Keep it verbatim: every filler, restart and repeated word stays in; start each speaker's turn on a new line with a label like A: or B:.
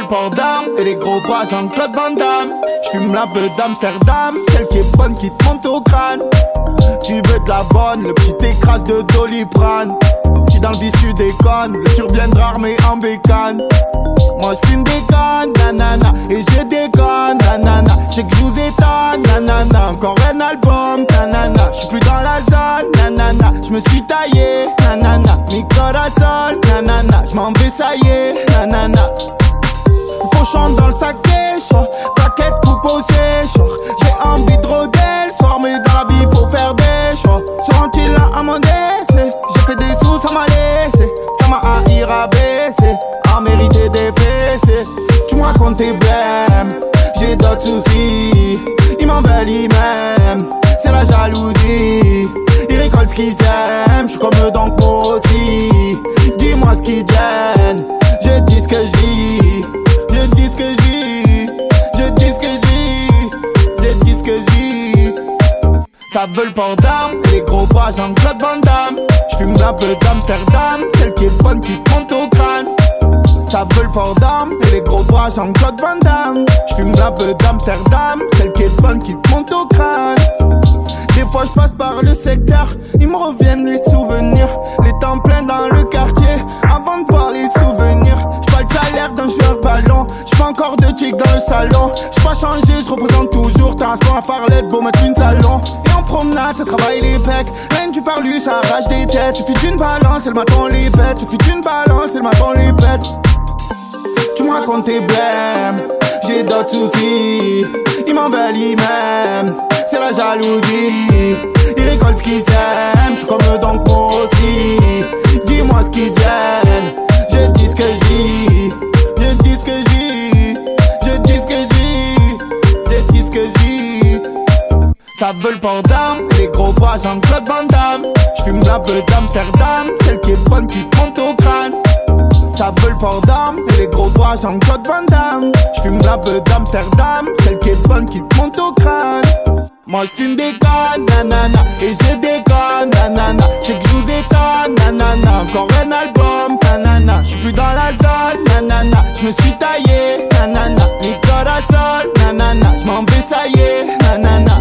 A: le port d'armes et les gros bras Jean-Claude Van Damme. J'fume la peu d'Amsterdam, celle qui est bonne qui te monte au crâne. Tu veux de la bonne, le petit écrase de Doliprane. Si dans le bis tu déconnes, le tur viendra armé en bécane. Moi j'fume des cannes, nanana, et je déconne, nanana. J'sais que j'vous étonne, nanana. Encore un album, nanana. J'suis plus dans la zone, nanana. J'me suis taillé, nanana. Mi corazon, nanana. J'm'en vais, ça y est, nanana. Pochon dans le sac des choix, plaquette coupe au séchoir. J'ai envie de rôder le soir, mais dans la vie faut faire des choix. Seront-ils là à mon décès? J'ai fait des sous, ça m'a laissé. Ça m'a haï rabaissé, à mériter des fessées. Tu me racontes tes blèmes, j'ai d'autres soucis. Ils m'en veulent, ils m'aiment, c'est la jalousie. Ils récoltent ce qu'ils aiment, j'suis comme eux donc moi aussi. Dis-moi ce qui te gêne, je dis ce que j'dis. Je dis ce que j'dis, je dis ce que j'dis, je dis ce que j'dis. Ça veut le port d'armes et les gros bras Jean-Claude Van Damme. J'fume la peu d'Amsterdam, celle qui est bonne qui te monte au crâne. Ça veut le port d'armes et les gros bras Jean-Claude Van Damme. J'fume la peu d'Amsterdam, celle qui est bonne qui te monte au crâne. Des fois je passe par le secteur, ils me reviennent les souvenirs. Les temps pleins dans le quartier, avant de voir les souvenirs. J'pas le salaire d'un joueur ballon, j'pas encore de chic dans le salon. J'pas changé, j'représente toujours. T'as un sport à Farlette, beau mettre une salon. Et en promenade, ça travaille les pecs. Rien du parlu, ça arrache des têtes. Suffit d'une balance, et le matin les pète. Suffit d'une balance, et le matin les pète. Tu me racontes tes blèmes, j'ai d'autres soucis. Ils m'en veulent, ils m'aiment, c'est la jalousie. Ils récoltent ce qu'ils aiment, j'suis comme eux donc moi aussi. Dis-moi ce qui te gêne, je dis ce que j'dis. Je dis ce que j'dis, je dis ce que j'dis, je dis ce que j'dis. Ça veut le port d'armes et les gros bras Jean-Claude Van Damme. J'fume la peu d'Amsterdam, celle qui est bonne qui te monte au crâne. Ça veut le port d'armes et les gros bras Jean-Claude Van Damme. J'fume la peu d'Amsterdam, celle qui est bonne qui te monte au crâne. Moi j'fume des cannes, nanana, et je déconne, nanana. J'sais que j'vous étonne, nanana. Encore un album, nanana. J'suis plus dans la zone, nanana. J'me suis taillé, nanana. Mi corazon, nanana. J'm'en vais, ça y est, nanana.